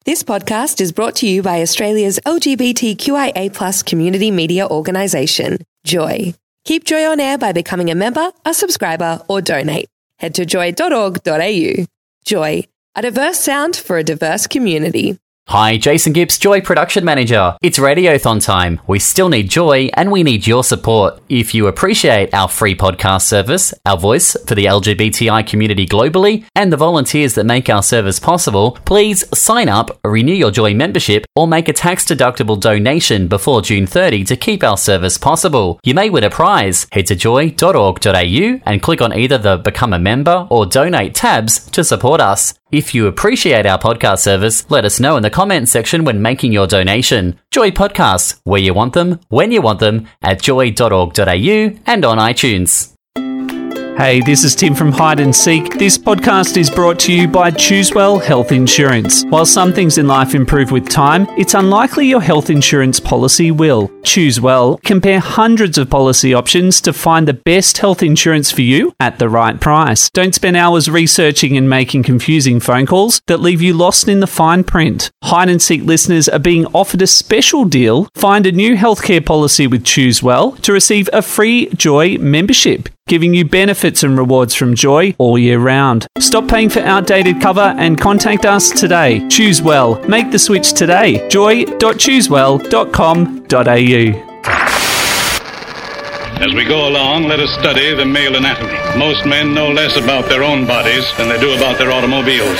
This podcast is brought to you by Australia's LGBTQIA+ community media organisation, Joy. Keep Joy on air by becoming a member, a subscriber, or donate. Head to joy.org.au. Joy, a diverse sound for a diverse community. Hi, Jason Gibbs, Joy Production Manager. It's Radiothon time. We still need Joy and we need your support. If you appreciate our free podcast service, our voice for the LGBTI community globally, and the volunteers that make our service possible, please sign up, renew your Joy membership, or make a tax-deductible donation before June 30 to keep our service possible. You may win a prize. Head to joy.org.au and click on either the Become a Member or Donate tabs to support us. If you appreciate our podcast service, let us know in the comments section when making your donation. Joy Podcasts, where you want them, when you want them, at joy.org.au and on iTunes. Hey, this is Tim from Hide and Seek. This podcast is brought to you by Choosewell Health Insurance. While some things in life improve with time, it's unlikely your health insurance policy will. Choosewell. Compare hundreds of policy options to find the best health insurance for you at the right price. Don't spend hours researching and making confusing phone calls that leave you lost in the fine print. Hide and Seek listeners are being offered a special deal. Find a new healthcare policy with Choosewell to receive a free Joy membership, giving you benefits and rewards from Joy all year round. Stop paying for outdated cover and contact us today. Choose well. Make the switch today. joy.choosewell.com.au. As we go along, let us study the male anatomy. Most men know less about their own bodies than they do about their automobiles.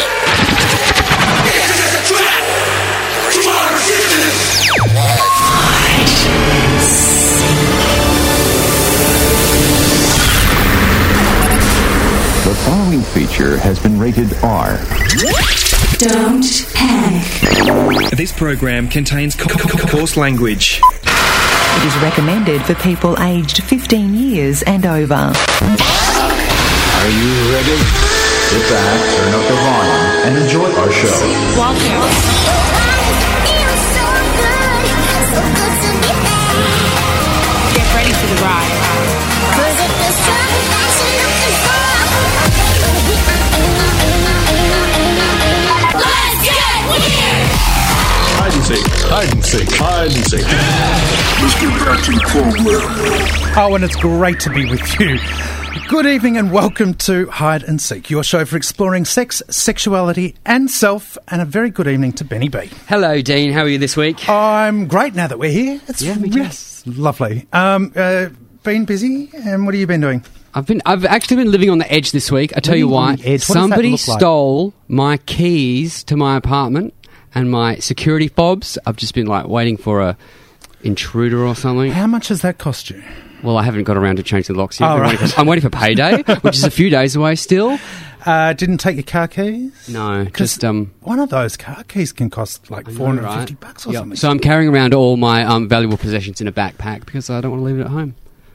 The following feature has been rated R. Don't panic. This program contains coarse language. It is recommended for people aged 15 years and over. Are you ready? Sit back, turn up the volume, and enjoy our show. Welcome. Get ready for the ride. Hide and seek, hide and seek, hide and seek. Let's get back to the program. Oh, and it's great to be with you. Good evening and welcome to Hide and Seek, your show for exploring sex, sexuality and self. And a very good evening to Benny B. Hello, Dean. How are you this week? I'm great now that we're here. Me too. Yes, lovely. Been busy, and what have you been doing? I've actually been living on the edge this week. I tell you why. Somebody stole my keys to my apartment and my security fobs. I've just been waiting for a intruder or something. How much has that cost you? Well, I haven't got around to changing the locks yet. Right. I'm waiting for payday, which is a few days away still. Didn't take your car keys? No, just one of those car keys can cost like $450 or something. So I'm carrying around all my valuable possessions in a backpack because I don't want to leave it at home.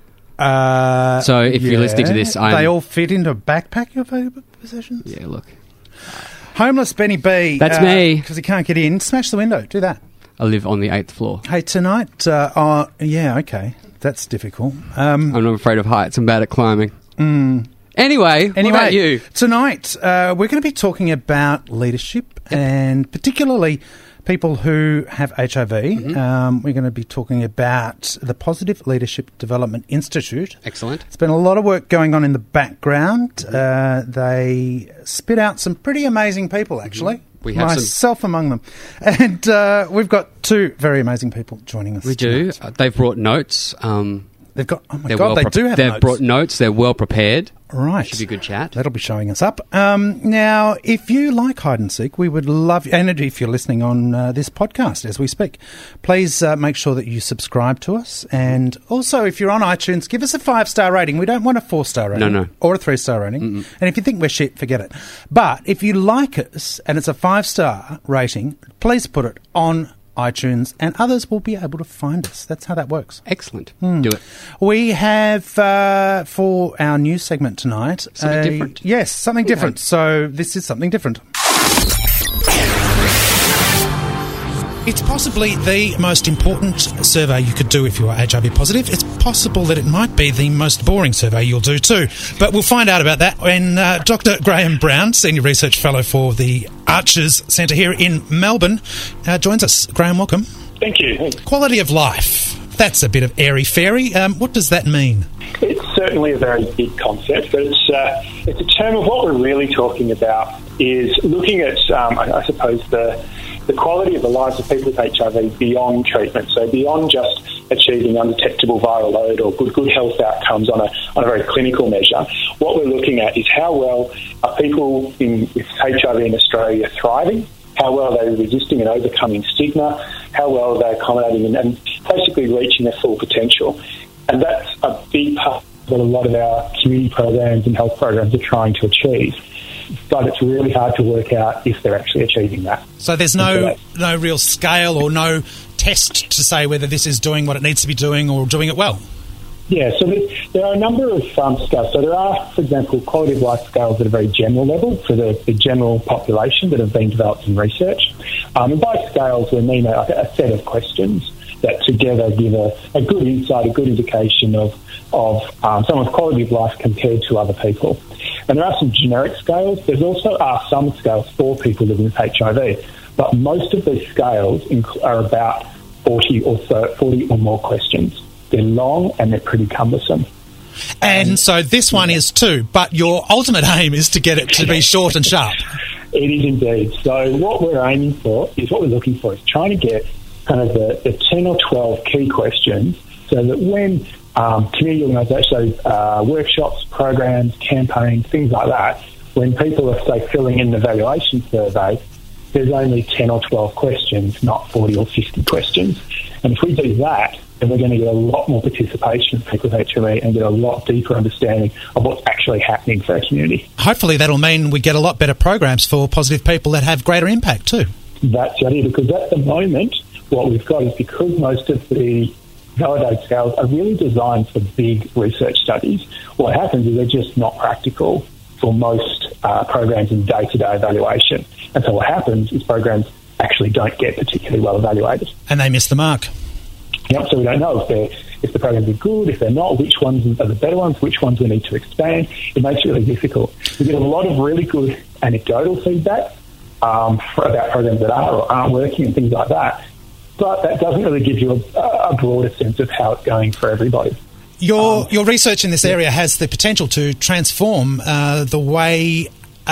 So if you're listening to this, they all fit into a backpack, your valuable possessions? Yeah, look. Homeless Benny B. That's me. Because he can't get in. Smash the window. Do that. I live on the 8th floor. Hey, tonight... okay. That's difficult. I'm not afraid of heights. I'm bad at climbing. Anyway, what about you? Tonight, we're going to be talking about leadership and particularly people who have HIV. We're going to be talking about the Positive Leadership Development Institute. Excellent. There's been a lot of work going on in the background. They spit out some pretty amazing people, actually. We have myself among them. And we've got two very amazing people joining us. We do. They've brought notes. They've got, oh my God, they do have notes. They've brought notes. They're well prepared. Right. Should be a good chat. That'll be showing us up. Now, if you like Hide and Seek, we would love, and if you're listening on this podcast as we speak, please make sure that you subscribe to us. And also, if you're on iTunes, give us a 5-star rating. We don't want a 4-star rating. No. Or a 3-star rating. And if you think we're shit, forget it. But if you like us and it's a 5-star rating, please put it on iTunes, and others will be able to find us. That's how that works. Excellent. Do it. We have, for our news segment tonight... Something different. Yes, something different. So this is something different. It's possibly the most important survey you could do if you are HIV positive. It's possible that it might be the most boring survey you'll do too. But we'll find out about that when Dr. Graham Brown, Senior Research Fellow for the Archers Centre here in Melbourne, joins us. Graham, welcome. Thank you. Quality of life. That's a bit of airy-fairy. What does that mean? It's certainly a very big concept, but it's a term of what we're really talking about is looking at, I suppose, the quality of the lives of people with HIV beyond treatment, so beyond just achieving undetectable viral load or good health outcomes on a very clinical measure. What we're looking at is how well are people with HIV in Australia thriving, how well are they resisting and overcoming stigma, how well are they accommodating and basically reaching their full potential. And that's a big part of what a lot of our community programs and health programs are trying to achieve. But it's really hard to work out if they're actually achieving that. So there's no real scale or no test to say whether this is doing what it needs to be doing or doing it well? Yeah, so there are a number of scales. So there are, for example, quality of life scales at a very general level for the general population that have been developed in research. And by scales, we mean a set of questions that together give a good insight, a good indication of someone's quality of life compared to other people. And there are some generic scales. There's also some scales for people living with HIV, but most of these scales are about 40 or more questions. They're long and they're pretty cumbersome. And so this one is too, but your ultimate aim is to get it to be short and sharp. It is indeed. So what we're aiming for is what we're looking for is trying to get kind of the 10 or 12 key questions so that when community organisations, workshops, programs, campaigns, things like that, when people are, say, filling in the evaluation survey, there's only 10 or 12 questions, not 40 or 50 questions. And if we do that, then we're going to get a lot more participation from people with HIV and get a lot deeper understanding of what's actually happening for our community. Hopefully that'll mean we get a lot better programs for positive people that have greater impact too. That's the idea, because at the moment, what we've got is because most of the validated scales are really designed for big research studies, what happens is they're just not practical for most programs in day-to-day evaluation. And so what happens is programs actually don't get particularly well evaluated. And they miss the mark. Yep, so we don't know if the programs are good, if they're not, which ones are the better ones, which ones we need to expand. It makes it really difficult. We get a lot of really good anecdotal feedback about programs that are or aren't working and things like that. But that doesn't really give you a broader sense of how it's going for everybody. Your research in this area has the potential to transform the way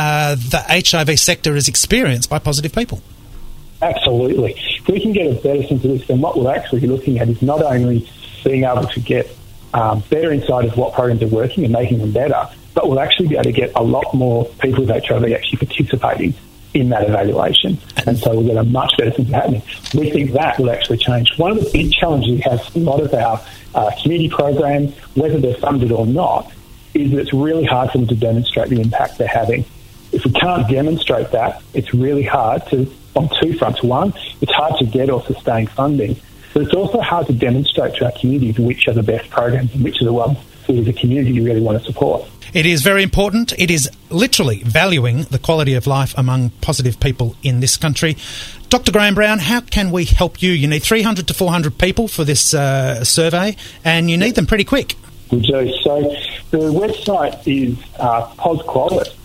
the HIV sector is experienced by positive people. Absolutely. If we can get a better sense of this, then what we're actually looking at is not only being able to get better insight of what programs are working and making them better, but we'll actually be able to get a lot more people with HIV actually participating in that evaluation. And so we'll get a much better sense of happening. We think that will actually change. One of the big challenges we have in a lot of our community programs, whether they're funded or not, is that it's really hard for them to demonstrate the impact they're having. If we can't demonstrate that, it's really hard to, on two fronts. One, it's hard to get or sustain funding, but it's also hard to demonstrate to our communities which are the best programs and which are the ones we as a community really want to support. It is very important. It is literally valuing the quality of life among positive people in this country. Dr. Graham Brown, how can we help you? You need 300 to 400 people for this survey, and you need them pretty quick. We do. So the website is POZQOL, that's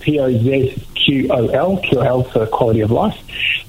POZQOL, QOL for quality of life,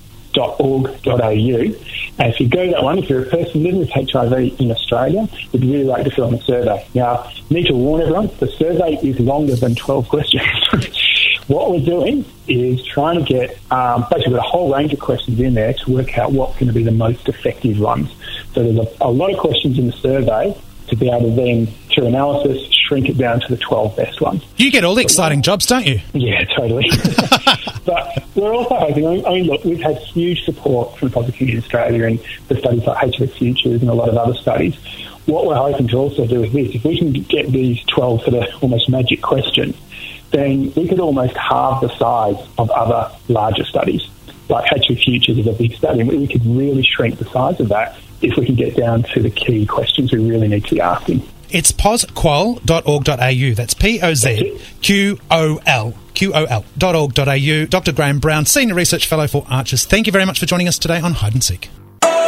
.org.au. And if you go to that one, if you're a person living with HIV in Australia, we'd really like to fill in a survey. Now, I need to warn everyone, the survey is longer than 12 questions. What we're doing is trying to get basically a whole range of questions in there to work out what's going to be the most effective ones. So there's a lot of questions in the survey to be able to then, through analysis, shrink it down to the 12 best ones. You get all the exciting jobs, don't you? Yeah, totally. But we're also hoping, I mean, look, we've had huge support from the Positive Community in Australia and the studies like HIV Futures and a lot of other studies. What we're hoping to also do is this: if we can get these 12 sort of almost magic questions, then we could almost halve the size of other larger studies. Like HIV Futures is a big study, and we could really shrink the size of that if we can get down to the key questions we really need to be asking. It's pozqol.org.au. That's POZQOL.org.au. Dr. Graham Brown, Senior Research Fellow for Archers. Thank you very much for joining us today on Hide and Seek.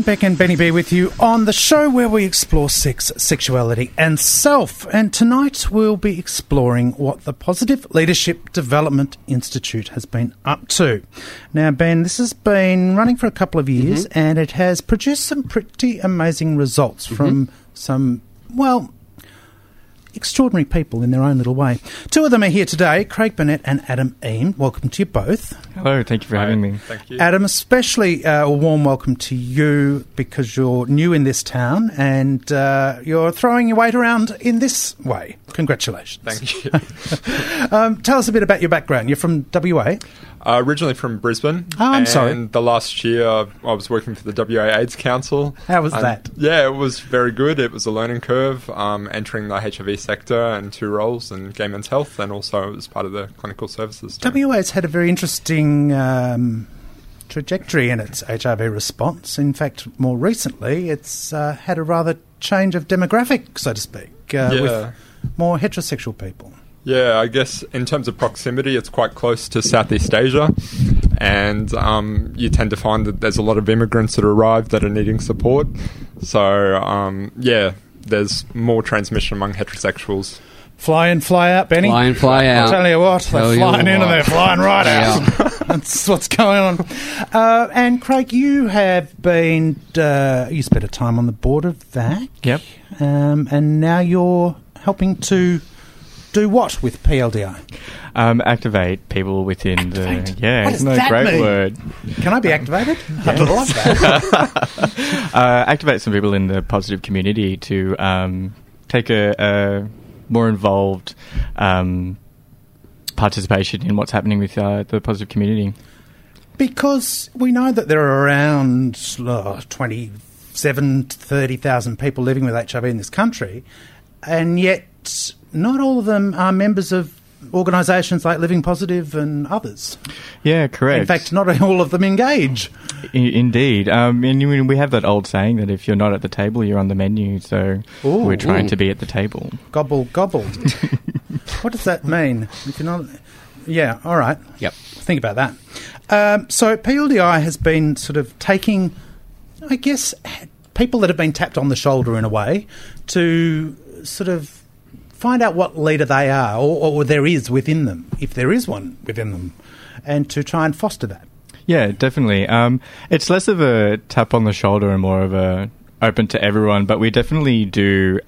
Beck and Benny B with you on the show where we explore sex, sexuality and self. And tonight we'll be exploring what the Positive Leadership Development Institute has been up to. Now, Ben, this has been running for a couple of years and it has produced some pretty amazing results from some, well, extraordinary people in their own little way. Two of them are here today, Craig Burnett and Adam Eames. Welcome to you both. Hello, thank you for having me. Thank you. Adam, especially a warm welcome to you because you're new in this town and you're throwing your weight around in this way. Congratulations. Thank you. Tell us a bit about your background. You're from WA? Originally from Brisbane. Oh, I'm sorry. And the last year I was working for the WA AIDS Council. How was that? Yeah, it was very good. It was a learning curve, entering the HIV sector and 2 roles in gay men's health, and also as part of the clinical services team. WA's had a very interesting trajectory in its HIV response. In fact, more recently, it's had a rather change of demographic, so to speak, with more heterosexual people. Yeah, I guess in terms of proximity, it's quite close to Southeast Asia, and you tend to find that there's a lot of immigrants that arrive that are needing support. So, there's more transmission among heterosexuals. Fly in, fly out, Benny. Fly in, fly out. I'll tell you what, they're flying in and they're flying right out. That's what's going on. And Craig, you have been, you spent a time on the board of VAC. Yep. And now you're helping to do what with PLDI? Activate people within Activate? the... Yeah, what does isn't that that a great mean? word? Can I be activated? I'd love that. Activate some people in the positive community to take a more involved participation in what's happening with the positive community. Because we know that there are around 27,000 to 30,000 people living with HIV in this country, and yet not all of them are members of organisations like Living Positive and others. Yeah, correct. In fact, not all of them engage. Indeed. And we have that old saying that if you're not at the table, you're on the menu. So we're trying to be at the table. Gobble, gobble. What does that mean? If you're not... Yeah, all right. Yep. Think about that. So PLDI has been sort of taking, I guess, people that have been tapped on the shoulder in a way to sort of find out what leader they are or there is within them, if there is one within them, and to try and foster that. Yeah, definitely. It's less of a tap on the shoulder and more of a open to everyone, but we definitely do,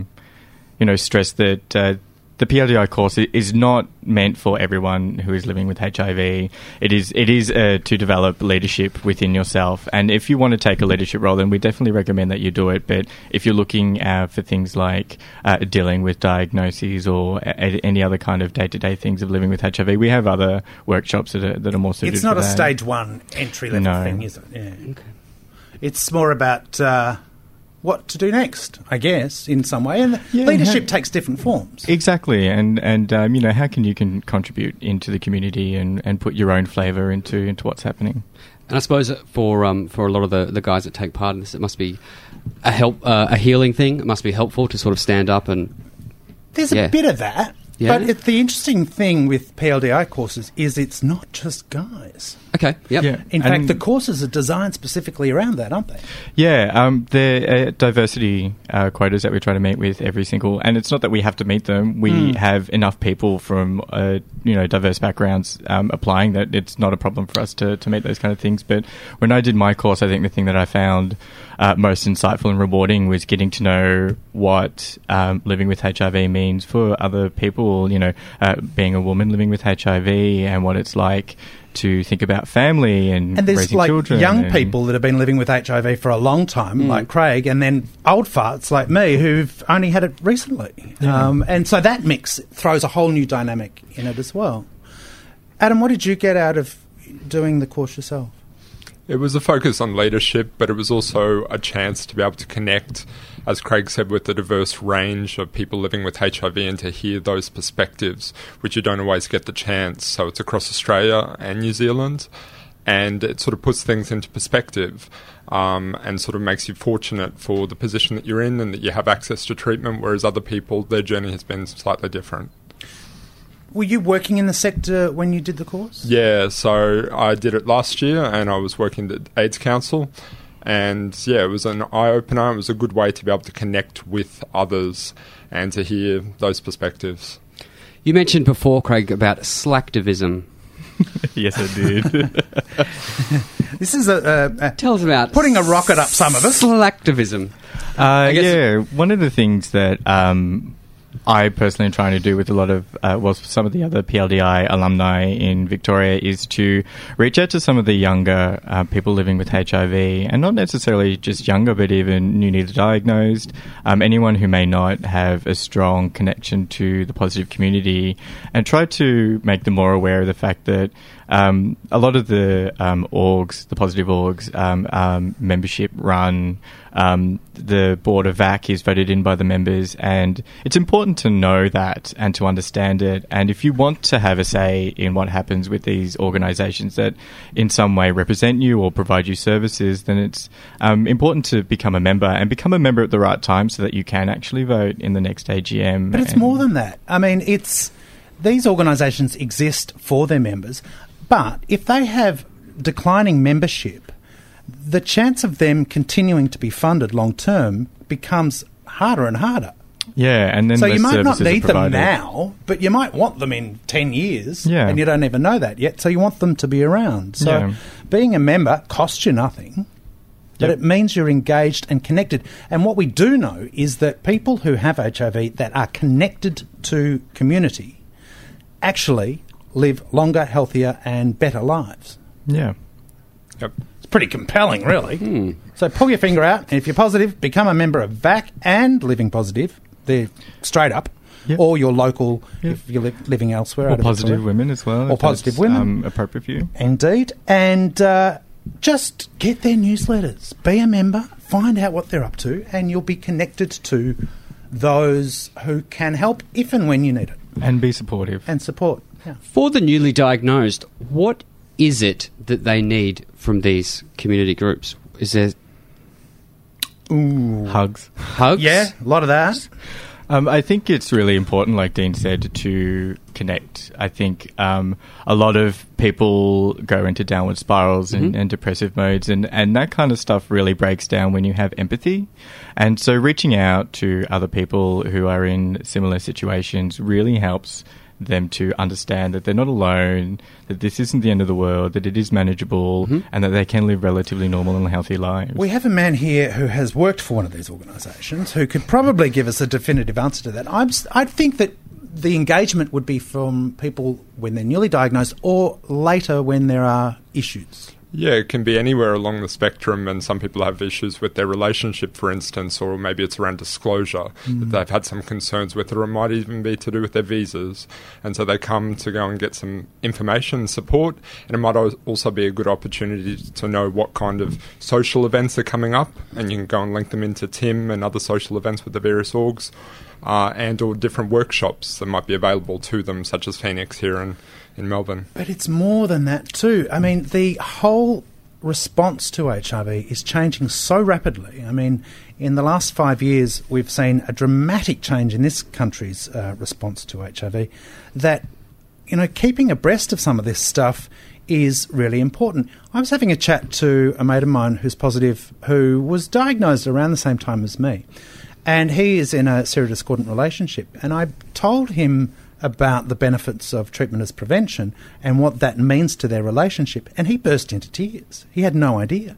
stress that the PLDI course is not meant for everyone who is living with HIV. It is to develop leadership within yourself. And if you want to take a leadership role, then we definitely recommend that you do it. But if you're looking for things like dealing with diagnoses or any other kind of day-to-day things of living with HIV, we have other workshops that are more suited. It's not for a that. stage 1 entry-level thing, is it? Yeah. Okay. It's more about what to do next, I guess, in some way. And leadership takes different forms. Exactly. And how can you contribute into the community and put your own flavour into what's happening. And I suppose for a lot of the guys that take part in this, it must be a healing thing. It must be helpful to sort of stand up and... There's a bit of that. Yeah. But the interesting thing with PLDI courses is it's not just guys. Okay, yep. Yeah. In fact, the courses are designed specifically around that, aren't they? Yeah, they're diversity quotas that we try to meet with every single... And it's not that we have to meet them. We have enough people from, diverse backgrounds applying that it's not a problem for us to meet those kind of things. But when I did my course, I think the thing that I found most insightful and rewarding was getting to know what living with HIV means for other people, being a woman living with HIV and what it's like to think about family and there's raising like children. Young people that have been living with HIV for a long time, like Craig, and then old farts like me who've only had it recently. Yeah. And so that mix throws a whole new dynamic in it as well. Adam, what did you get out of doing the course yourself? It was a focus on leadership, but it was also a chance to be able to connect, as Craig said, with the diverse range of people living with HIV and to hear those perspectives, which you don't always get the chance. So it's across Australia and New Zealand, and it sort of puts things into perspective and sort of makes you fortunate for the position that you're in and that you have access to treatment, whereas other people, their journey has been slightly different. Were you working in the sector when you did the course? Yeah, so I did it last year and I was working at the AIDS Council, And yeah, it was an eye-opener. It was a good way to be able to connect with others and to hear those perspectives. You mentioned before, Craig, about slacktivism. Yes, I did. This is tell us about putting a rocket up some of us. Slacktivism. One of the things that I personally am trying to do with a lot of, some of the other PLDI alumni in Victoria is to reach out to some of the younger people living with HIV, and not necessarily just younger, but even newly diagnosed, anyone who may not have a strong connection to the positive community, and try to make them more aware of the fact that a lot of the orgs, the positive orgs, membership run. The board of VAC is voted in by the members, and it's important to know that and to understand it. And if you want to have a say in what happens with these organisations that in some way represent you or provide you services, then it's important to become a member, and become a member at the right time so that you can actually vote in the next AGM. But it's more than that. I mean, these organisations exist for their members, but if they have declining membership, the chance of them continuing to be funded long term becomes harder and harder. Yeah, and then so you might not need them now, but you might want them in 10 years, and you don't even know that yet. So you want them to be around. So being a member costs you nothing, but it means you're engaged and connected. And what we do know is that people who have HIV that are connected to community actually live longer, healthier, and better lives. Yeah. Yep. Pretty compelling, really. So pull your finger out, and if you're positive, become a member of VAC and Living Positive. They're straight up. Or your local, if you're living elsewhere. Or positive women as well. Or positive women. Appropriate for you. Indeed. And just get their newsletters. Be a member, find out what they're up to, and you'll be connected to those who can help if and when you need it. And be supportive. And support, yeah. For the newly diagnosed, what is it that they need from these community groups? Is there hugs? Hugs? Yeah, a lot of that. I think it's really important, like Dean said, to connect. I think a lot of people go into downward spirals and depressive modes, and that kind of stuff really breaks down when you have empathy. And so reaching out to other people who are in similar situations really helps them to understand that they're not alone, that this isn't the end of the world, that it is manageable, and that they can live relatively normal and healthy lives. We have a man here who has worked for one of these organisations who could probably give us a definitive answer to that. I think that the engagement would be from people when they're newly diagnosed or later when there are issues. Yeah, it can be anywhere along the spectrum, and some people have issues with their relationship, for instance, or maybe it's around disclosure that they've had some concerns with, or it might even be to do with their visas. And so they come to go and get some information and support, and it might also be a good opportunity to know what kind of social events are coming up, and you can go and link them into Tim and other social events with the various orgs, and or different workshops that might be available to them, such as Phoenix here in Melbourne. But it's more than that too. I mean, the whole response to HIV is changing so rapidly. I mean, in the last 5 years, we've seen a dramatic change in this country's response to HIV that, keeping abreast of some of this stuff is really important. I was having a chat to a mate of mine who's positive, who was diagnosed around the same time as me. And he is in a serodiscordant relationship. And I told him about the benefits of treatment as prevention and what that means to their relationship. And he burst into tears. He had no idea.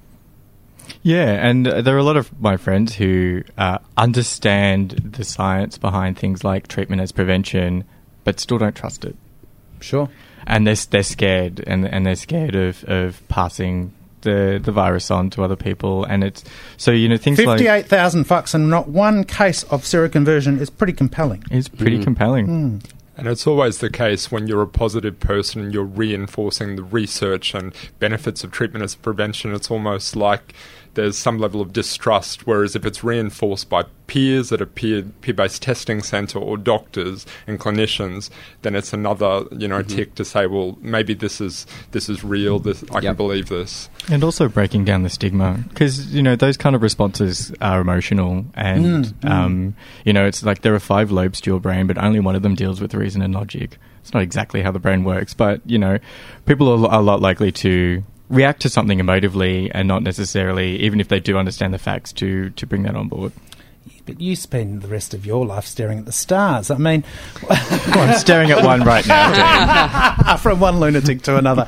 Yeah, and there are a lot of my friends who understand the science behind things like treatment as prevention, but still don't trust it. Sure. And they're scared, and they're scared of passing the virus on to other people. And it's so, things like 58,000 fucks and not one case of seroconversion is pretty compelling. It's pretty compelling. And it's always the case when you're a positive person and you're reinforcing the research and benefits of treatment as prevention. It's almost like there's some level of distrust, whereas if it's reinforced by peers at a peer-based testing centre or doctors and clinicians, then it's another tick to say, well, maybe this is real. I can believe this. And also breaking down the stigma, because those kind of responses are emotional, and it's like there are 5 lobes to your brain, but only one of them deals with reason and logic. It's not exactly how the brain works, but people are a lot likely to react to something emotively and not necessarily, even if they do understand the facts, to bring that on board. But you spend the rest of your life staring at the stars. I mean... well, I'm staring at one right now. From one lunatic to another.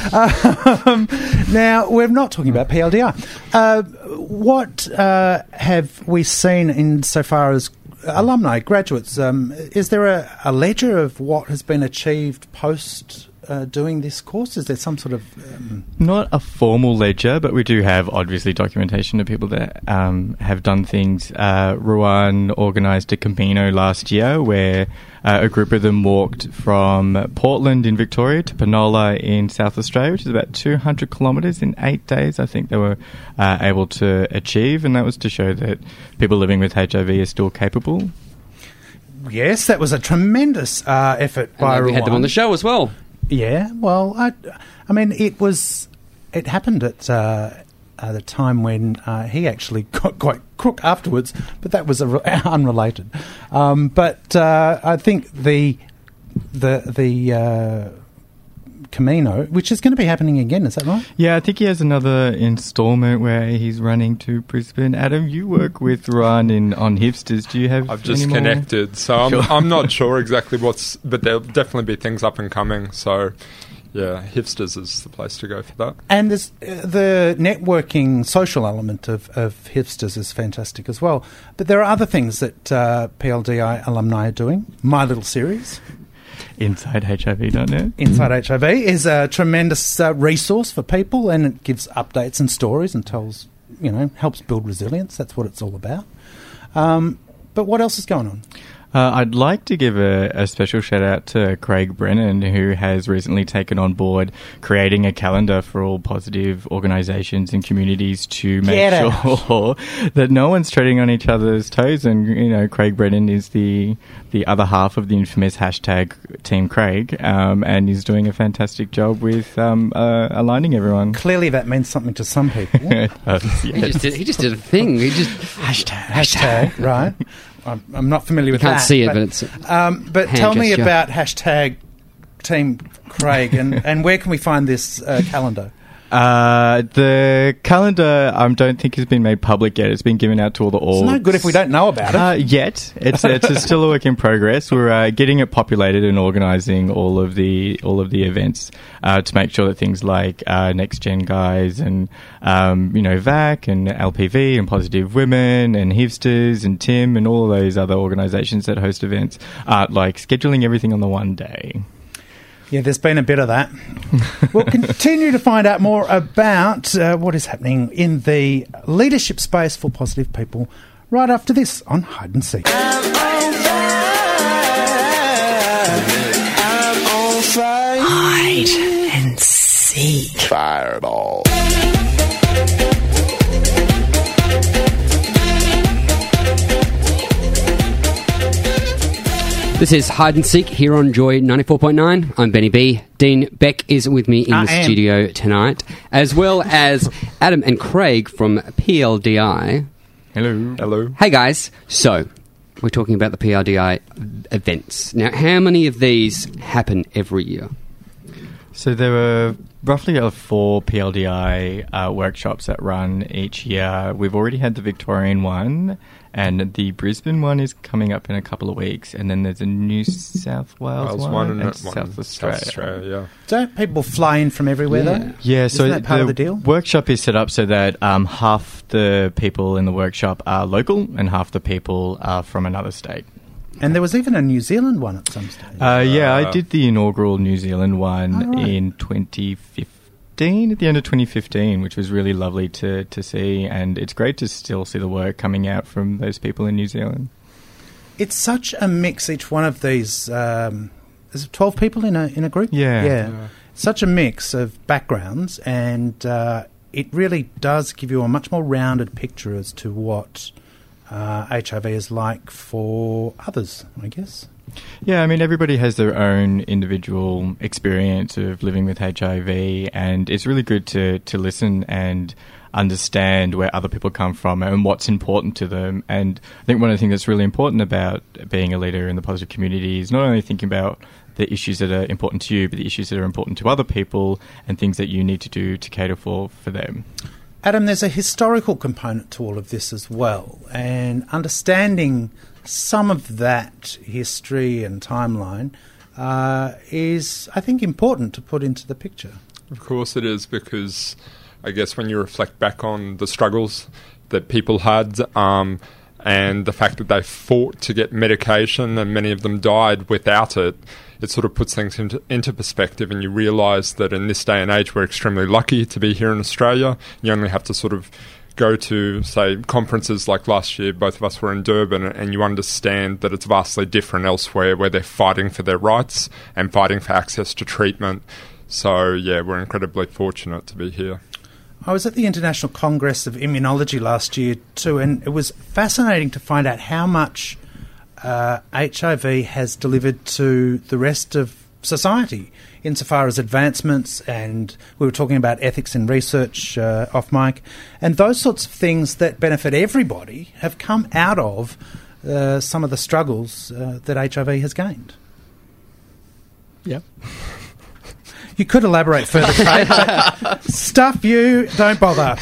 Now, we're not talking about PLDI. What have we seen insofar as alumni, graduates? Is there a ledger of what has been achieved post... doing this course? Is there some sort of... Not a formal ledger, but we do have, obviously, documentation of people that have done things. Ruan organised a Camino last year where a group of them walked from Portland in Victoria to Penola in South Australia, which is about 200 kilometres in 8 days, I think they were able to achieve, and that was to show that people living with HIV are still capable. Yes, that was a tremendous effort by Ruan. We had them on the show as well. Yeah, well, I mean, it happened at the time when he actually got quite crook afterwards, but that was unrelated. But I think the Camino, which is going to be happening again, is that right? Yeah, I think he has another instalment where he's running to Brisbane. Adam, you work with Ruan on Hipsters. Do you have? I've just connected, so I'm not sure exactly but there'll definitely be things up and coming. So, yeah, Hipsters is the place to go for that. And there's the networking, social element of Hipsters is fantastic as well. But there are other things that PLDI alumni are doing. My little series. InsideHIV.net. Inside HIV is a tremendous resource for people, and it gives updates and stories and tells, helps build resilience. That's what it's all about. But what else is going on? I'd like to give a special shout out to Craig Brennan, who has recently taken on board creating a calendar for all positive organisations and communities to make sure that no one's treading on each other's toes. And, Craig Brennan is the other half of the infamous hashtag Team Craig, and he's doing a fantastic job with aligning everyone. Clearly that means something to some people. Yes. He just did a thing. He just... Hashtag, right. I'm not familiar with that. You can't see it, but it's but tell me about hashtag Team Craig and where can we find this calendar? The calendar, I don't think has been made public yet. It's been given out to all the orgs. It's no good if we don't know about it. Yet. It's still a work in progress. We're getting it populated and organising all of the events to make sure that things like Next Gen Guys and VAC and LPV and Positive Women and Hipsters and Tim and all of those other organisations that host events are scheduling everything on the one day. Yeah, there's been a bit of that. We'll continue to find out more about what is happening in the leadership space for positive people right after this on Hide and Seek. Hide and Seek. Fireball. This is Hide and Seek here on Joy 94.9. I'm Benny B. Dean Beck is with me in the studio tonight, as well as Adam and Craig from PLDI. Hello. Hello. Hey, guys. So, we're talking about the PLDI events. Now, how many of these happen every year? So there are roughly 4 PLDI workshops that run each year. We've already had the Victorian one, and the Brisbane one is coming up in a couple of weeks, and then there's a New South Wales one and South Australia. Yeah. Don't people fly in from everywhere, though? Yeah, so isn't that part of the deal? Workshop is set up so that half the people in the workshop are local and half the people are from another state. And there was even a New Zealand one at some stage. I did the inaugural New Zealand one in 2015, at the end of 2015, which was really lovely to see. And it's great to still see the work coming out from those people in New Zealand. It's such a mix, each one of these. Is it 12 people in a group? Yeah. Such a mix of backgrounds, and it really does give you a much more rounded picture as to what HIV is like for others, I guess. Yeah, I mean, everybody has their own individual experience of living with HIV, and it's really good to listen and understand where other people come from and what's important to them. And I think one of the things that's really important about being a leader in the positive community is not only thinking about the issues that are important to you, but the issues that are important to other people and things that you need to do to cater for them. Adam, there's a historical component to all of this as well, and understanding some of that history and timeline is, I think, important to put into the picture. Of course it is, because I guess when you reflect back on the struggles that people had and the fact that they fought to get medication and many of them died without it, it sort of puts things into perspective, and you realise that in this day and age we're extremely lucky to be here in Australia. You only have to sort of go to, say, conferences like last year, both of us were in Durban, and you understand that it's vastly different elsewhere where they're fighting for their rights and fighting for access to treatment. So, yeah, we're incredibly fortunate to be here. I was at the International Congress of Immunology last year too, and it was fascinating to find out how much HIV has delivered to the rest of society insofar as advancements, and we were talking about ethics in research off mic, and those sorts of things that benefit everybody have come out of some of the struggles that HIV has gained. Yep. You could elaborate further, Craig, but stuff you, don't bother.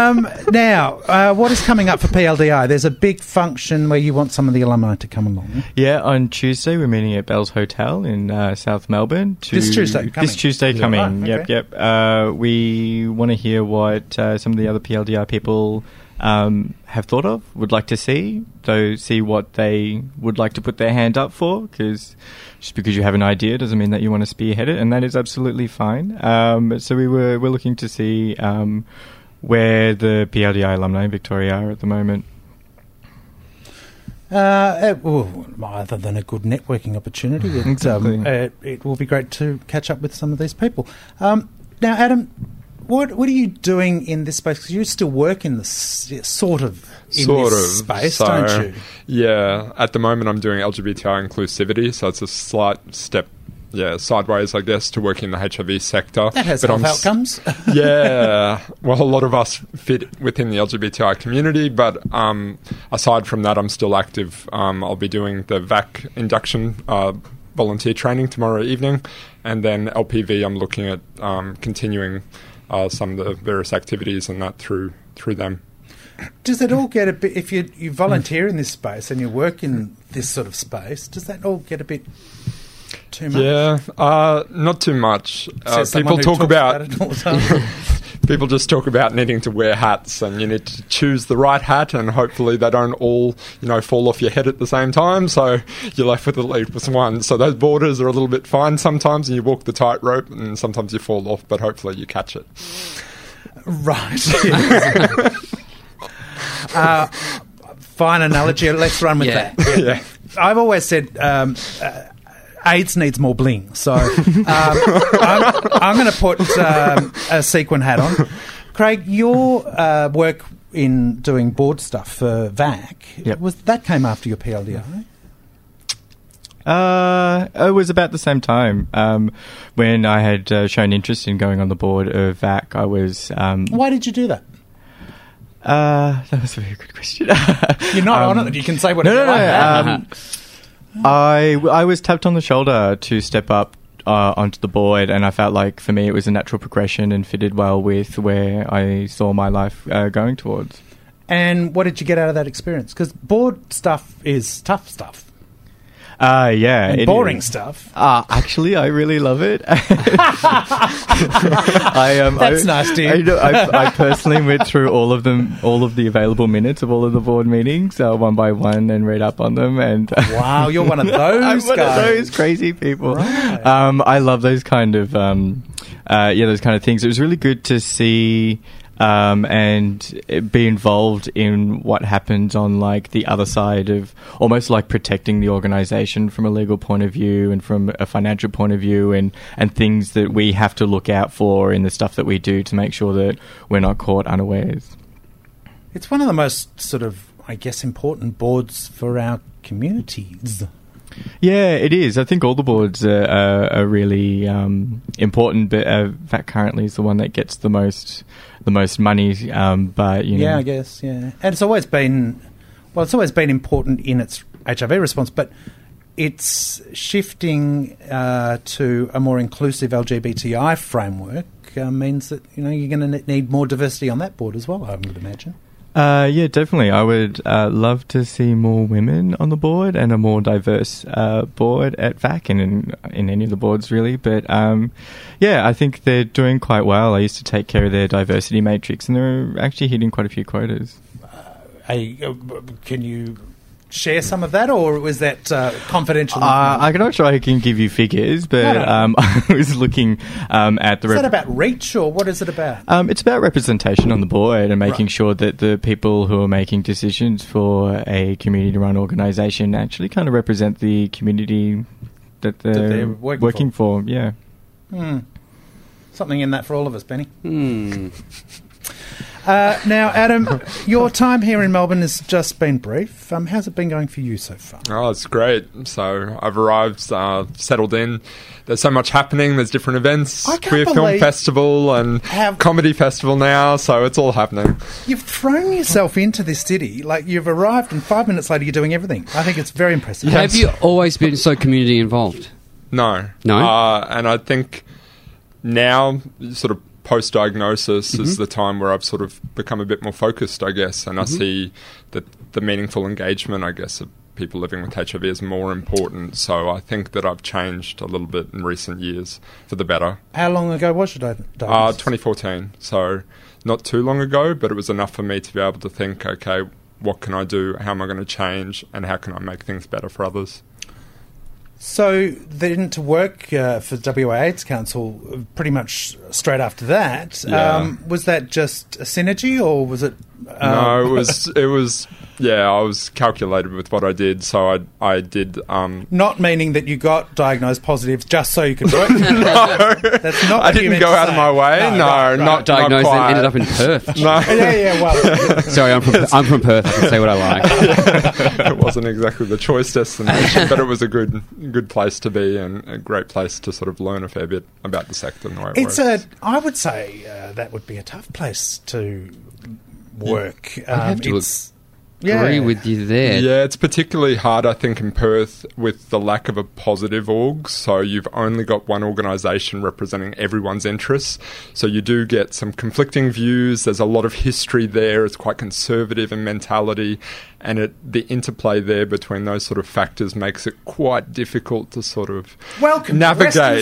Now, what is coming up for PLDI? There's a big function where you want some of the alumni to come along. Yeah, on Tuesday we're meeting at Bell's Hotel in South Melbourne. This Tuesday coming? This Tuesday coming, okay. Yep. We want to hear what some of the other PLDI people have thought of, would like to see, though see what they would like to put their hand up for, because just because you have an idea doesn't mean that you want to spearhead it, and that is absolutely fine. So we're looking to see where the PLDI alumni in Victoria are at the moment. Other than a good networking opportunity, it will be great to catch up with some of these people. Now, Adam, what are you doing in this space? Because you still work in this space, don't you? Yeah. At the moment, I'm doing LGBTI inclusivity, so it's a slight step, sideways, I guess, to work in the HIV sector. That has health outcomes. Yeah. Well, a lot of us fit within the LGBTI community, but aside from that, I'm still active. I'll be doing the VAC induction volunteer training tomorrow evening, and then LPV, I'm looking at continuing some of the various activities and that through them. Does it all get a bit, if you volunteer in this space and you work in this sort of space, does that all get a bit too much? Yeah, not too much. People talk about it all the time. People just talk about needing to wear hats, and you need to choose the right hat, and hopefully they don't all, fall off your head at the same time, so you're left with at least one. So those borders are a little bit fine sometimes, and you walk the tightrope, and sometimes you fall off, but hopefully you catch it. Right. Fine analogy. Let's run with that. Yeah. I've always said AIDS needs more bling, so I'm going to put a sequin hat on. Craig, your work in doing board stuff for VAC, that came after your PLDI? It was about the same time. When I had shown interest in going on the board of VAC, I was... Why did you do that? That was a very good question. You're not on it. You can say whatever you like. I was tapped on the shoulder to step up onto the board, and I felt like for me it was a natural progression and fitted well with where I saw my life going towards. And what did you get out of that experience? Because board stuff is tough stuff. Yeah. And boring stuff. Actually, I really love it. That's nice, dude. I personally went through all of the available minutes of all of the board meetings, one by one, and read up on them. And wow, you're one of those I'm guys. one of those crazy people. Right. I love those kind of, those kind of things. It was really good to see... and be involved in what happens on like the other side of almost like protecting the organisation from a legal point of view and from a financial point of view, and things that we have to look out for in the stuff that we do to make sure that we're not caught unawares. It's one of the most sort of, I guess, important boards for our communities. Yeah, it is. I think all the boards are really important, but VAC currently is the one that gets the most money. But you know, I guess, yeah, and it's always been important in its HIV response, but it's shifting to a more inclusive LGBTI framework means that you're going to need more diversity on that board as well, I would imagine. Yeah, definitely. I would love to see more women on the board and a more diverse board at VAC and in any of the boards, really. But, yeah, I think they're doing quite well. I used to take care of their diversity matrix, and they're actually hitting quite a few quotas. Can you share some of that, or was that confidential? I'm not sure I can give you figures, but I was looking at the... Is that about reach, or what is it about? It's about representation on the board and making sure that the people who are making decisions for a community-run organisation actually kind of represent the community that they're working for. Yeah. Something in that for all of us, Benny. Now, Adam, your time here in Melbourne has just been brief. How's it been going for you so far? Oh, it's great. So I've arrived, settled in. There's so much happening. There's different events. Queer Film Festival and Comedy Festival now, so it's all happening. You've thrown yourself into this city. Like, you've arrived and 5 minutes later you're doing everything. I think it's very impressive. Have you always been so community involved? No. And I think now, sort of post-diagnosis is the time where I've sort of become a bit more focused, I guess, and I see that the meaningful engagement, I guess, of people living with HIV is more important. So I think that I've changed a little bit in recent years for the better. How long ago was your diagnosis? 2014. So not too long ago, but it was enough for me to be able to think, okay, what can I do? How am I going to change? And how can I make things better for others? So then to work for WA AIDS Council pretty much straight after that, was that just a synergy, or was it... No, it was I was calculated with what I did, so I did... Not meaning that you got diagnosed positive just so you could work? No. That's not what I didn't go out of my way. Not diagnosed not and ended up in Perth. No. Well... Sorry, I'm from Perth. I can say what I like. It wasn't exactly the choice destination, but it was a good place to be and a great place to sort of learn a fair bit about the sector and the way it works. I would say that would be a tough place to work. I have to agree with you there. Yeah, it's particularly hard, I think, in Perth with the lack of a positive org. So you've only got one organisation representing everyone's interests. So you do get some conflicting views. There's a lot of history there. It's quite conservative in mentality. And the interplay there between those sort of factors makes it quite difficult to sort of navigate.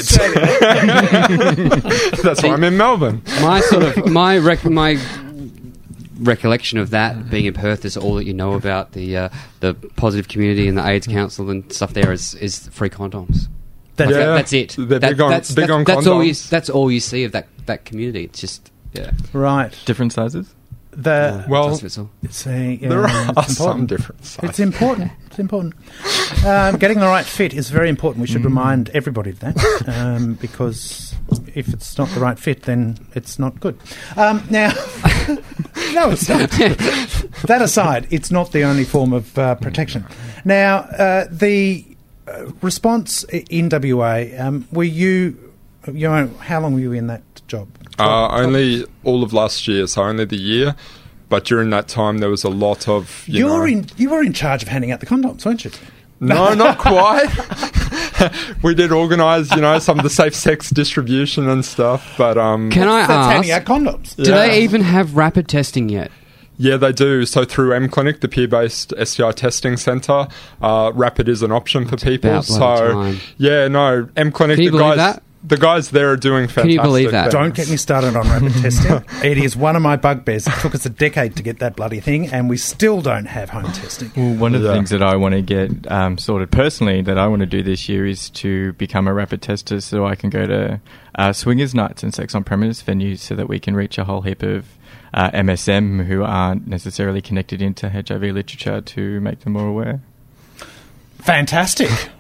That's why I'm in Melbourne. My recollection of that being in Perth is all that you know about the positive community and the AIDS Council and stuff there is free condoms. That's it. They're big on condoms. That's all you see of that community. It's just right. Different sizes. There are some different sizes. It's important. Getting the right fit is very important. We should remind everybody of that because if it's not the right fit, then it's not good. Now, no, it's not. That aside, it's not the only form of protection. Now, the response in WA, were you how long were you in that job? Only all of last year, so only the year. But during that time, there was a lot of... You were in charge of handing out the condoms, weren't you? No, not quite. We did organise, some of the safe sex distribution and stuff. But can I ask? Handing out condoms. Do they even have rapid testing yet? Yeah, they do. So through M-Clinic, the peer-based STI testing centre, rapid is an option for people. M-Clinic, Can you believe that? The guys there are doing fantastic. Can you believe that? Don't get me started on rapid testing. It is one of my bugbears. It took us a decade to get that bloody thing, and we still don't have home testing. Well, one of the things that I want to get sorted personally that I want to do this year is to become a rapid tester so I can go to swingers nights and sex on premise venues so that we can reach a whole heap of MSM who aren't necessarily connected into HIV literature to make them more aware. Fantastic.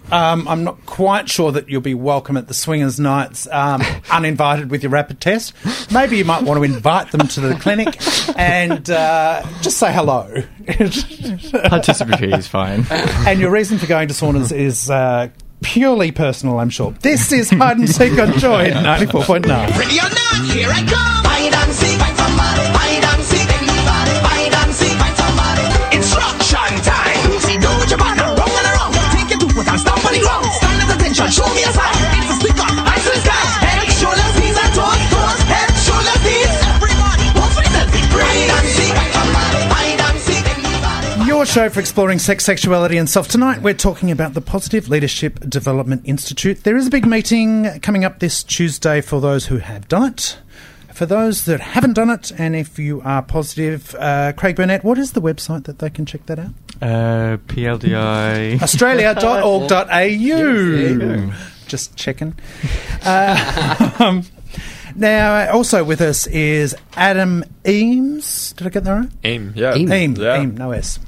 I'm not quite sure that you'll be welcome at the Swingers Nights uninvited with your rapid test. Maybe you might want to invite them to the clinic and just say hello. Participatory is fine. And your reason for going to saunas is purely personal, I'm sure. This is Hide and Seek on Joy 94.9. Ready or not, here I come. Hide and seek, find somebody. Hide and seek, anybody. Hide and seek, find somebody. Instruction time. See, do what you want, wrong and wrong. Take your tooth and stomp on the ground. Stand at attention, show me a sign. It's a sticker, eyes to the sky. Head, shoulders, knees and toes. Toes, head, shoulders, knees. Everybody, pose for yourself. Hide and seek, find somebody. Hide and seek, anybody. Your show for exploring sex, sexuality and self. Tonight we're talking about the Positive Leadership Development Institute. There is a big meeting coming up this Tuesday for those who have done it. For those that haven't done it, and if you are positive, Craig Burnett, what is the website that they can check that out? PLDI. Australia.org.au. Just checking. Now, also with us is Adam Eames. Did I get that right? Eames, yeah. Eames, Yeah. Eames, no S.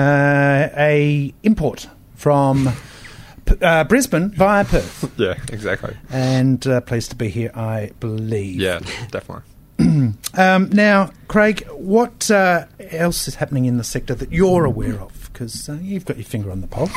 A import from Brisbane via Perth. Yeah, exactly. And pleased to be here, I believe. Yeah, definitely. Now, Craig, what else is happening in the sector that you're aware of? Because you've got your finger on the pulse.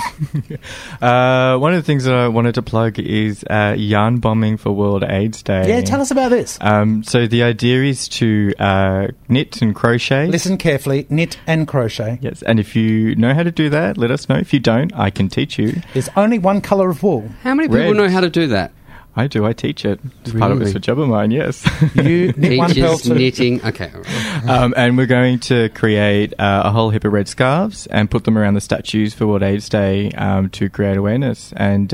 One of the things that I wanted to plug is yarn bombing for World AIDS Day. Yeah, tell us about this. So the idea is to knit and crochet. Listen carefully, knit and crochet. Yes, and if you know how to do that, let us know. If you don't, I can teach you. There's only one colour of wool. How many people know how to do that? I do. I teach it. It's part of it's a job of mine, yes. You knit one pearl too. Knitting. Okay. And we're going to create a whole heap of red scarves and put them around the statues for World AIDS Day to create awareness. And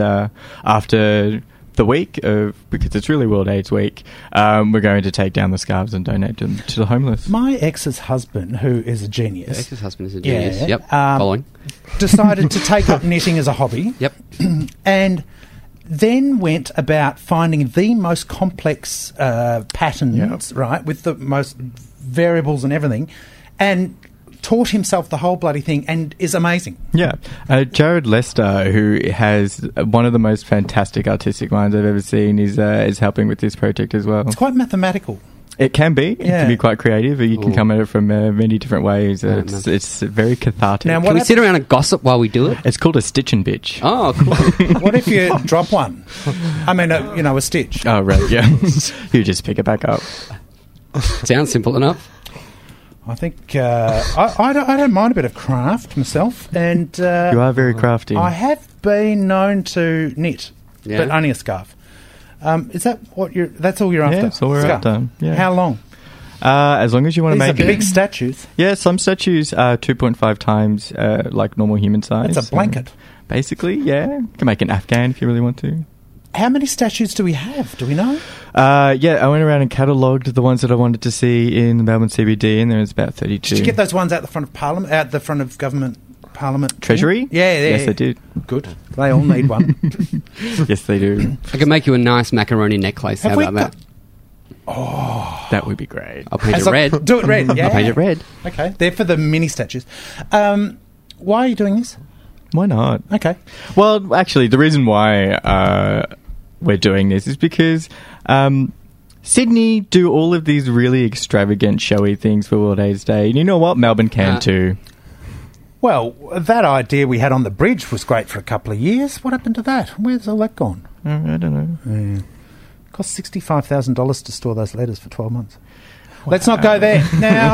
after the week, because it's really World AIDS Week, we're going to take down the scarves and donate them to the homeless. My ex's husband, who is a genius. Your ex's husband is a genius. Yeah, Yep. Following. Decided to take up knitting as a hobby. Yep. And then went about finding the most complex patterns, right, with the most variables and everything, and taught himself the whole bloody thing and is amazing. Yeah. Jared Lester, who has one of the most fantastic artistic minds I've ever seen, is helping with this project as well. It's quite mathematical. It can be. It can be quite creative. You can come at it from many different ways. It's very cathartic. Now, can we sit around and gossip while we do it? It's called a stitch and bitch. Oh, cool. What if you drop one? I mean, a stitch. Oh, right, yeah. You just pick it back up. Sounds simple enough. I think I don't mind a bit of craft myself. And you are very crafty. I have been known to knit, Yeah. but only a scarf. Is that what that's all you're after? Yeah, that's all we're after. Yeah. How long? As long as you want to make These are it. big statues. Yeah, some statues are 2.5 times like normal human size. It's a blanket. Basically, yeah. You can make an Afghan if you really want to. How many statues do we have? Do we know? Yeah, I went around and catalogued the ones that I wanted to see in the Melbourne CBD, and there was about 32. Did you get those ones out the front of Parliament, out the front of government? Parliament Treasury? Yeah. Yes, I did. Good. They all need one. Yes, they do. I can make you a nice macaroni necklace. How about that? Oh, that would be great. I'll paint it red. Do it red. Yeah. I'll paint it red. Okay, they're for the mini statues. Why are you doing this? Why not? Okay. Well, actually, the reason why we're doing this is because Sydney do all of these really extravagant, showy things for World AIDS Day. And you know what? Melbourne can too. Well, that idea we had on the bridge was great for a couple of years. What happened to that? Where's all that gone? I don't know. Yeah. It cost $65,000 to store those letters for 12 months. Wow. Let's not go there.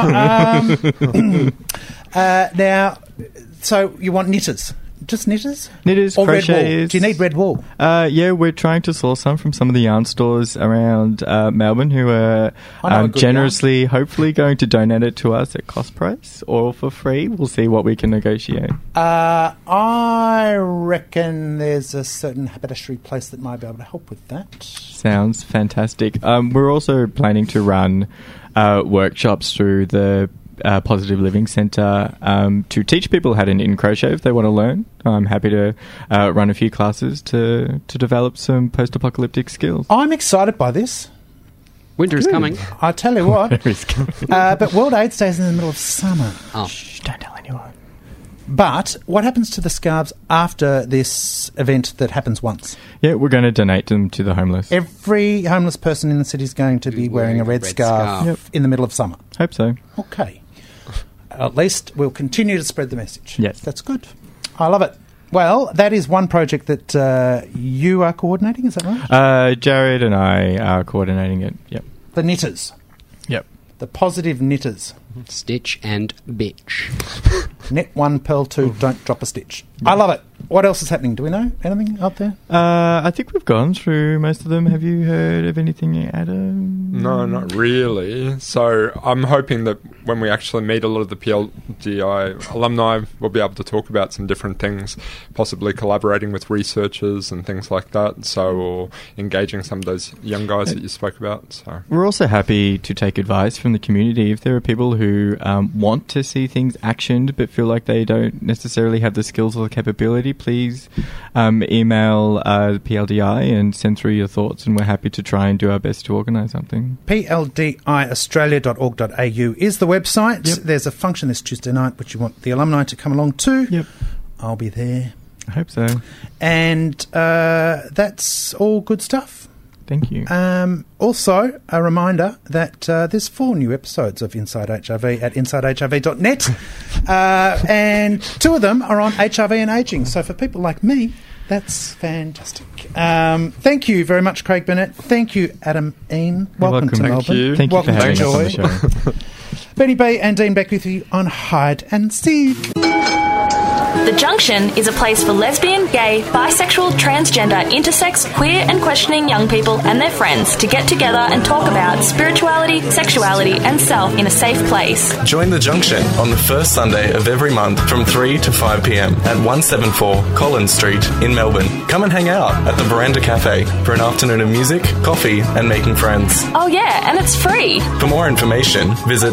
Now, so you want knitters? Just knitters? Knitters, or red wool? crocheters. Do you need red wool? Yeah, we're trying to source some from some of the yarn stores around Melbourne who are generously, hopefully, going to donate it to us at cost price or for free. We'll see what we can negotiate. I reckon there's a certain haberdashery place that might be able to help with that. Sounds fantastic. We're also planning to run workshops through the Positive Living Centre to teach people how to knit and crochet if they want to learn. I'm happy to run a few classes to develop some post-apocalyptic skills. I'm excited by this. Winter is coming. I tell you what. Winter is coming. But World AIDS Day is in the middle of summer. Oh. Shh, don't tell anyone. But what happens to the scarves after this event that happens once? Yeah, we're going to donate them to the homeless. Every homeless person in the city is going to be wearing a red scarf in the middle of summer. Hope so. Okay. At least we'll continue to spread the message. Yes. That's good. I love it. Well, that is one project that you are coordinating, is that right? Jared and I are coordinating it, yep. The knitters. Yep. The positive knitters. Stitch and bitch. Knit one, purl two, don't drop a stitch. I love it. What else is happening? Do we know anything out there? I think we've gone through most of them. Have you heard of anything, Adam? No, not really. So I'm hoping that when we actually meet a lot of the PLDI alumni, we'll be able to talk about some different things, possibly collaborating with researchers and things like that, or engaging some of those young guys that you spoke about. So we're also happy to take advice from the community. If there are people who want to see things actioned but feel like they don't necessarily have the skills or the capability, please email the PLDI and send through your thoughts, and we're happy to try and do our best to organise something. PLDIaustralia.org.au is the website. Yep. There's a function this Tuesday night which you want the alumni to come along to. Yep. I'll be there. I hope so. And that's all good stuff. Thank you. Also, a reminder that there's 4 new episodes of Inside HIV at insidehiv.net, and 2 of them are on HIV and ageing. So for people like me, that's fantastic. Thank you very much, Craig Burnett. Thank you, Adam Ean. Welcome to Melbourne. Thank you for having us on the show. Benny B and Dean back with you on Hide and Seek. The Junction is a place for lesbian, gay, bisexual, transgender, intersex, queer and questioning young people and their friends to get together and talk about spirituality, sexuality and self in a safe place. Join The Junction on the first Sunday of every month from 3 to 5 p.m. at 174 Collins Street in Melbourne. Come and hang out at the Veranda Cafe for an afternoon of music, coffee and making friends. Oh yeah, and it's free. For more information, visit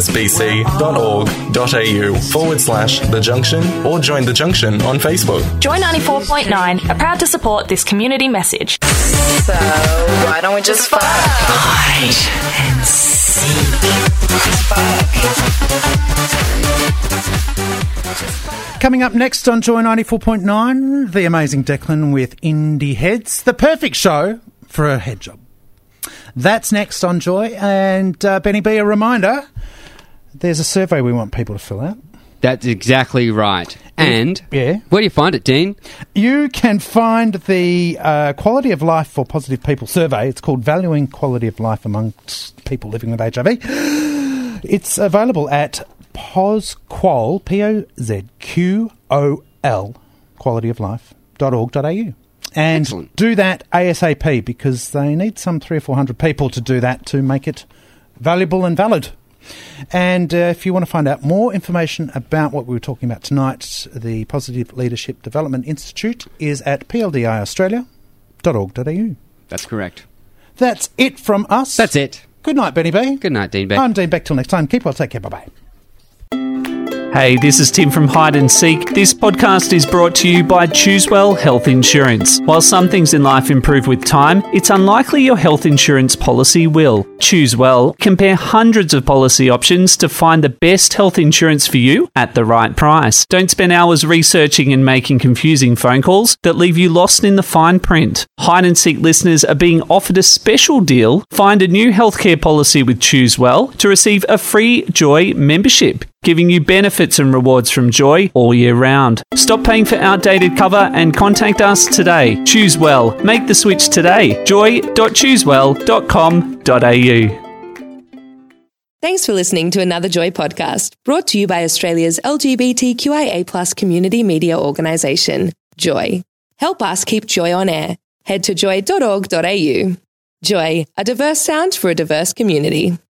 csbc.org.au/The Junction or join The Junction on Facebook. Joy 94.9 are proud to support this community message. So, why don't we just fuck? Hide and seek. Coming up next on Joy 94.9, the amazing Declan with Indie Heads, the perfect show for a head job. That's next on Joy. And Benny B, a reminder, there's a survey we want people to fill out. That's exactly right. And where do you find it, Dean? You can find the Quality of Life for Positive People survey. It's called Valuing Quality of Life Amongst People Living with HIV. It's available at POZQOL, POZQOL, qualityoflife.org.au. And Excellent. Do that ASAP, because they need some 300 or 400 people to do that to make it valuable and valid. And if you want to find out more information about what we were talking about tonight, the Positive Leadership Development Institute is at pldiaustralia.org.au. That's correct. That's it from us. That's it. Good night, Benny B. Good night, Dean Beck. I'm Dean Beck. Till next time. Keep well. Take care. Bye-bye. Hey, this is Tim from Hide and Seek. This podcast is brought to you by Choosewell Health Insurance. While some things in life improve with time, it's unlikely your health insurance policy will. Choose well. Compare hundreds of policy options to find the best health insurance for you at the right price. Don't spend hours researching and making confusing phone calls that leave you lost in the fine print. Hide and Seek listeners are being offered a special deal. Find a new healthcare policy with Choosewell to receive a free Joy membership, giving you benefits and rewards from Joy all year round. Stop paying for outdated cover and contact us today. Choose well. Make the switch today. joy.choosewell.com.au. Thanks for listening to another Joy podcast, brought to you by Australia's LGBTQIA+ community media organisation, Joy. Help us keep Joy on air. Head to joy.org.au. Joy, a diverse sound for a diverse community.